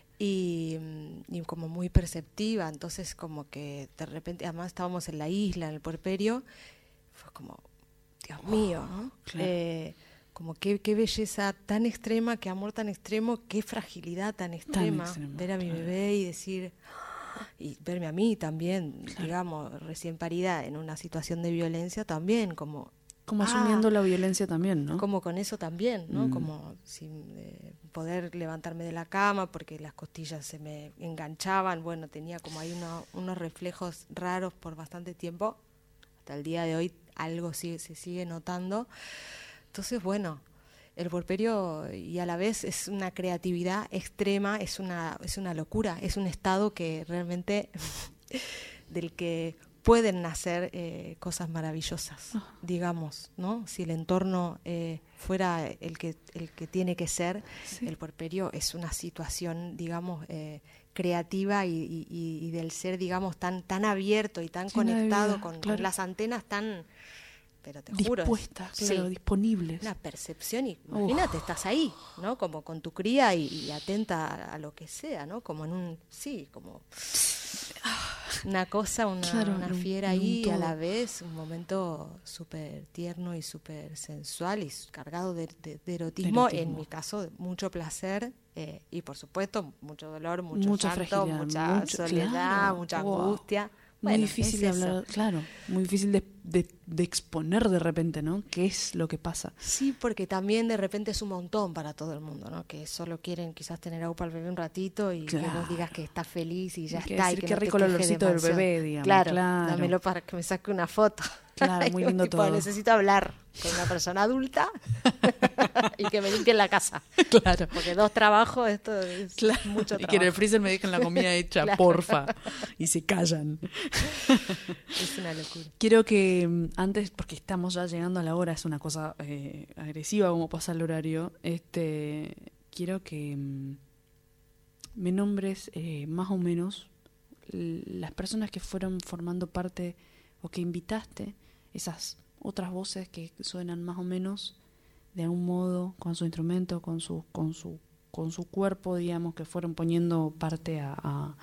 y, y como muy perceptiva, entonces como que de repente, además estábamos en la isla, en el puerperio, fue como, Dios mío, ¿no? Claro. Eh, como qué, qué belleza tan extrema, qué amor tan extremo, qué fragilidad tan extrema, extrema, ver a mi claro. bebé y decir, y verme a mí también, Claro. digamos, recién parida en una situación de violencia también, como Como Ah. asumiendo la violencia también, ¿no? como con eso también, ¿no? Mm. Como sin eh, poder levantarme de la cama porque las costillas se me enganchaban. Bueno, tenía como ahí uno- unos reflejos raros por bastante tiempo. Hasta el día de hoy algo sigue, se sigue notando. Entonces, bueno, el puerperio y a la vez es una creatividad extrema, es una, es una locura, es un estado que realmente del que pueden nacer eh, cosas maravillosas, Ah. digamos, ¿no? Si el entorno eh, fuera el que el que tiene que ser, Sí. el puerperio es una situación, digamos, eh, creativa y, y- y- y del ser, digamos, tan tan abierto y tan Llena de conectado vida, con, con claro. las antenas tan, pero te juro, es- Dispuestas, claro, sí, disponibles. una percepción, y Uf. imagínate, estás ahí, ¿no? Como con tu cría y, y atenta a, a lo que sea, ¿no? Como en un, sí, como una cosa, una, Claro, una en un- fiera en un ahí, y a la todo. vez un momento súper tierno y súper sensual y s- cargado de, de- de erotismo, en erotismo. mi caso, mucho placer eh, y por supuesto mucho dolor, mucho Mucha llanto, fragilidad, mucha mucho- soledad, claro, mucha wow. angustia. Muy Bueno, difícil es de eso. hablar, claro, muy difícil de, de, de exponer de repente, ¿no? ¿Qué es lo que pasa? Sí, porque también de repente es un montón para todo el mundo, ¿no? Que solo quieren quizás tener agua para el bebé un ratito y que Claro. vos digas que estás feliz y ya Hay que está. decir y que qué no te rico el quejes olorcito del demasiado. bebé, digamos, Claro, claro. dámelo para que me saque una foto. Claro, muy lindo Tipo, todo. necesito hablar con una persona adulta y que me limpie la casa. Claro. Porque dos trabajos, esto es Claro. mucho Y trabajo. que en el freezer me dejen la comida hecha, Claro. porfa. Y se callan. Es una locura. Quiero que mm, antes, porque estamos ya llegando a la hora, es una cosa eh, agresiva como pasa el horario, este, quiero que mm, me nombres eh, más o menos l- las personas que fueron formando parte o que invitaste, esas otras voces que suenan más o menos de algún modo con su instrumento, con su, con su, con su cuerpo, digamos, que fueron poniendo parte a, a,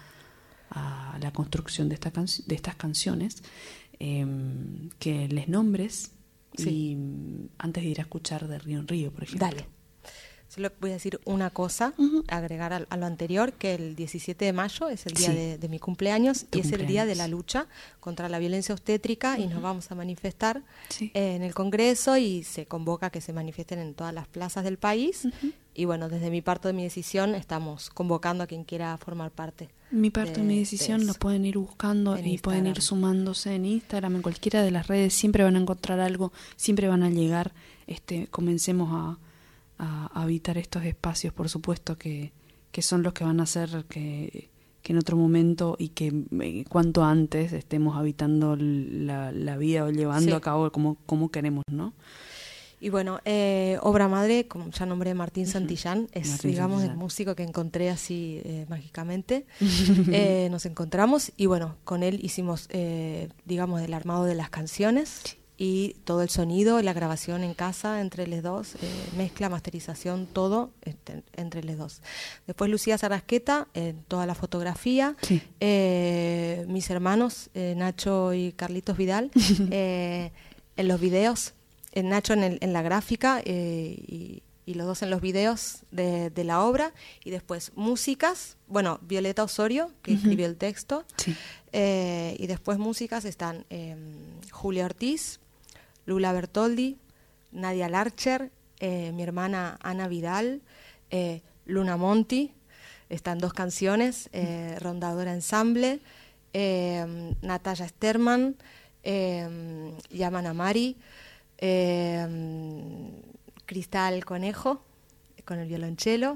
a la construcción de, esta canci- de estas canciones, eh, que les nombres Sí. y mm, antes de ir a escuchar de Río en Río, por ejemplo. Dale. Solo voy a decir una cosa, Ujú. agregar a, a lo anterior, que el diecisiete de mayo es el día Sí. de, de mi cumpleaños Tu y es el día de cumpleaños. la lucha contra la violencia obstétrica y nos vamos a manifestar Sí. eh, en el Congreso y se convoca a que se manifiesten en todas las plazas del país. Ujú. Y bueno, desde mi parte de mi decisión estamos convocando a quien quiera formar parte. Mi parte de, de- mi de decisión lo eso. pueden ir buscando En y pueden ir Instagram. sumándose en Instagram, en cualquiera de las redes, siempre van a encontrar algo, siempre van a llegar. Este, comencemos a, a habitar estos espacios, por supuesto, que, que son los que van a hacer que, que en otro momento y que eh, cuanto antes estemos habitando la, la vida o llevando Sí. a cabo como, como queremos, ¿no? Y bueno, eh, obra madre, como ya nombré, Martín Santillán, es, Martín digamos, Santillán. el músico que encontré así eh, mágicamente. Eh, nos encontramos y bueno, con él hicimos, eh, digamos, el armado de las canciones y todo el sonido, la grabación en casa entre los dos, eh, mezcla, masterización, todo este, entre los dos. Después Lucía Sarasqueta, eh, toda la fotografía. Sí. Eh, mis hermanos, eh, Nacho y Carlitos Vidal, eh, en los videos. Eh, Nacho en, el, en la gráfica eh, y, y los dos en los videos de, de la obra. Y después músicas, bueno, Violeta Osorio, que Ujú. escribió el texto. Sí. Eh, y después músicas están eh, Julia Ortiz, Lula Bertoldi, Nadia Larcher, eh, mi hermana Ana Vidal, eh, Luna Monti, están dos canciones, eh, Rondadora Ensamble, eh, Natalia Sterman, eh, Yaman Amari, eh, Cristal Conejo, con el violonchelo,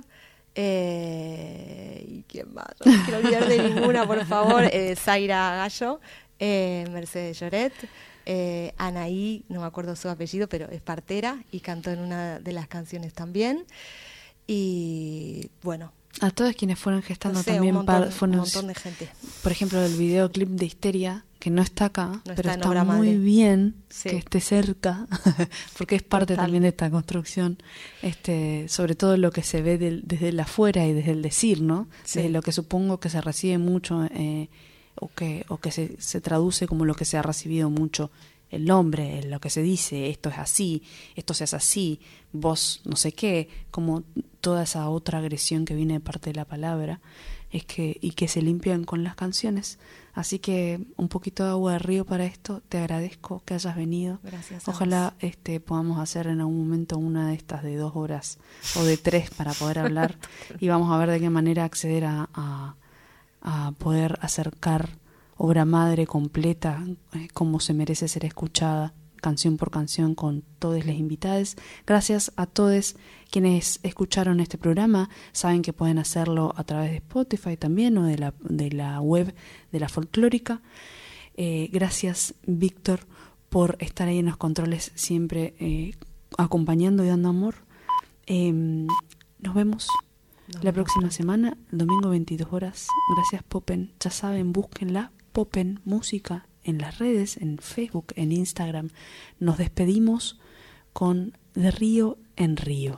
eh, ¿y quién más? No me quiero olvidar de ninguna, por favor, eh, Zaira Gallo, eh, Mercedes Lloret, eh, Anaí, no me acuerdo su apellido, pero es partera y cantó en una de las canciones también. Y bueno, a todos quienes fueron gestando no sé, también un montón, par, fueron, un montón de gente. Por ejemplo, el videoclip de Histeria, que no está acá, No pero está en está Obra muy Madre. bien Sí. que esté cerca, porque es parte Total. también de esta construcción, este, sobre todo lo que se ve del, desde el afuera y desde el decir, ¿no? Sí. Desde lo que supongo que se recibe mucho, eh, o que, o que se, se traduce como lo que se ha recibido mucho el nombre, lo que se dice, esto es así, esto se hace así, vos no sé qué, como toda esa otra agresión que viene de parte de la palabra, es que y que se limpian con las canciones. Así que un poquito de agua de río para esto. Te agradezco que hayas venido. Gracias a Ojalá este podamos hacer en algún momento una de estas de dos horas o de tres para poder hablar y vamos a ver de qué manera acceder a, a, a poder acercar obra madre completa, eh, como se merece ser escuchada, canción por canción, con todos los invitados. Gracias a todos quienes escucharon este programa. Saben que pueden hacerlo a través de Spotify también o de la, de la web de la Folclórica. Eh, gracias, Víctor, por estar ahí en los controles, siempre eh, acompañando y dando amor. Eh, nos vemos Nos la vemos próxima pronto. semana, domingo veintidós horas. Gracias, Popen. Ya saben, búsquenla, Popen Música, en las redes, en Facebook, en Instagram. Nos despedimos con De Río en Río.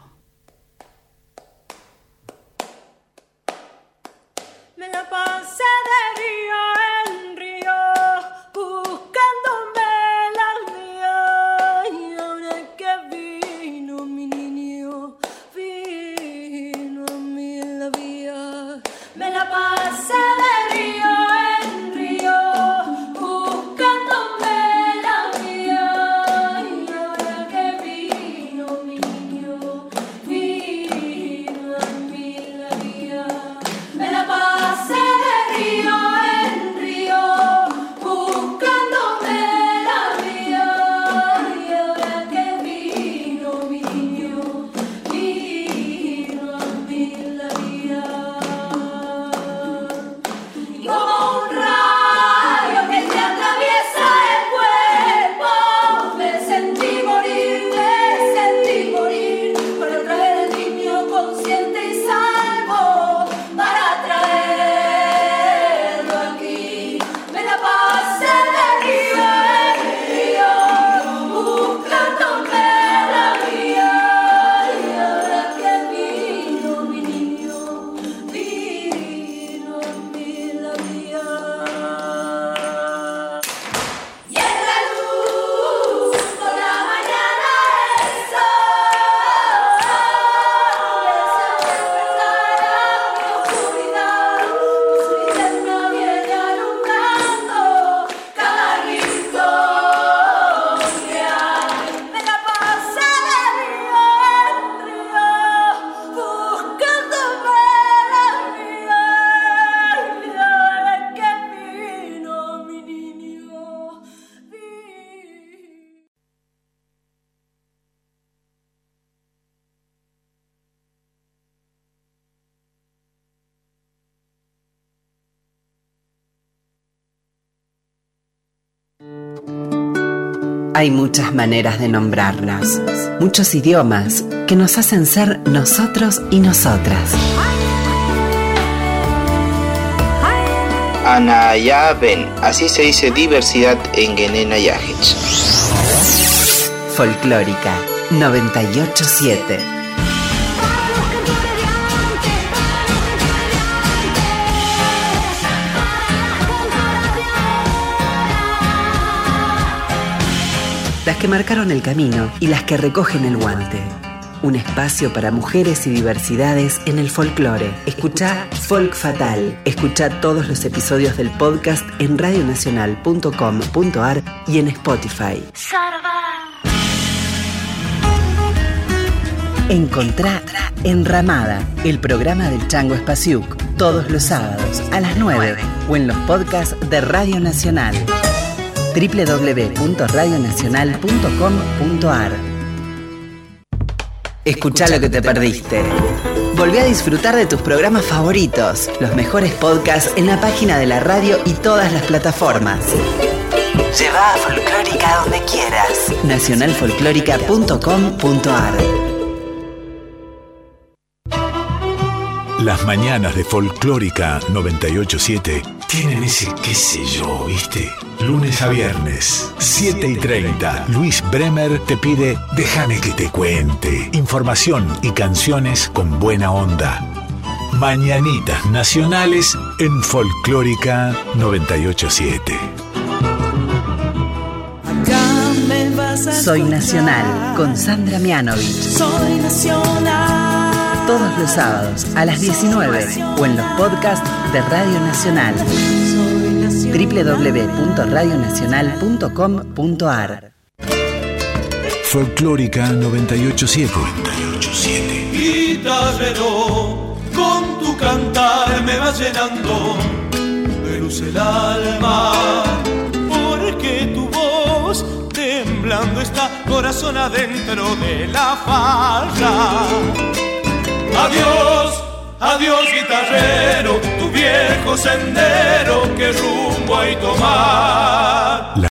Me la pasé de río en río buscándome la mía y ahora que vino mi niño, vino a mí la vía. Me la pasé de río en río buscándome la mía y ahora que vino mi niño, vino a mí la vía. Me la pasé de río en río buscándome la vía y ahora que vino mi niño, vino a mí la vía. Y como un rayo que te atraviesa el cuerpo, me sentí morir, me sentí morir para traer el niño consciente y salvo, para traerlo aquí. Me la pasé de río en río buscándome la vía y ahora que vino mi niño, vino a mí la vía. Y en la luz con la mañana el sol me hace despertar a mi oscuridad. Su linterna viene alumbrando cada rincón que hay. Me la pasé de río en río buscándome la vía y ahora que vino mi niño, vino. Hay muchas maneras de nombrarnos, muchos idiomas que nos hacen ser nosotros y nosotras. Anayaben, así se dice diversidad en Guenena Yajich. Folclórica noventa y ocho siete. Las que marcaron el camino y las que recogen el guante. Un espacio para mujeres y diversidades en el folclore. Escuchá Folk Fatal. Escuchá todos los episodios del podcast en radio nacional punto com punto a r y en Spotify. Encontrá Enramada, el programa del Chango Espasiuk. todos los sábados a las nueve o en los podcasts de Radio Nacional. doble u doble u doble u punto radio nacional punto com punto a r. Escuchá lo que te perdiste. Volví a disfrutar de tus programas favoritos, los mejores podcasts en la página de la radio y todas las plataformas. Lleva a Folclórica donde quieras. nacional folclórica punto com punto a r. Las mañanas de Folclórica noventa y ocho punto siete tienen ese qué sé yo, ¿viste? Lunes a viernes, siete y treinta, Luis Bremer te pide Déjame que te cuente. Información y canciones con buena onda. Mañanitas nacionales en Folclórica noventa y ocho punto siete. Soy Nacional con Sandra Mianovich. Soy Nacional. Todos los sábados a las diecinueve o en los podcasts de Radio Nacional. doble u doble u doble u punto radio nacional punto com punto a r. Folclórica noventa y ocho punto siete. Guitarrero, con tu cantar me vas llenando de luz el alma, porque tu voz temblando está, corazón adentro de la farra. Adiós, adiós guitarrero, tu viejo sendero, que rumbo hay tomar.